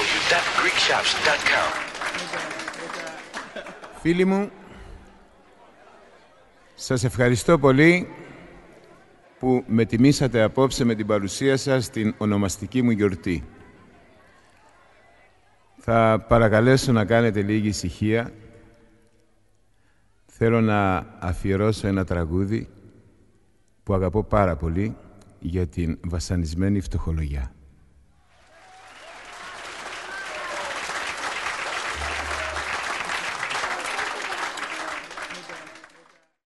www.greekshops.com. Φίλοι μου, σας ευχαριστώ πολύ που με τιμήσατε απόψε με την παρουσία σας στην ονομαστική μου γιορτή. Θα παρακαλέσω να κάνετε λίγη ησυχία. Θέλω να αφιερώσω ένα τραγούδι που αγαπώ πάρα πολύ για την βασανισμένη φτωχολογιά.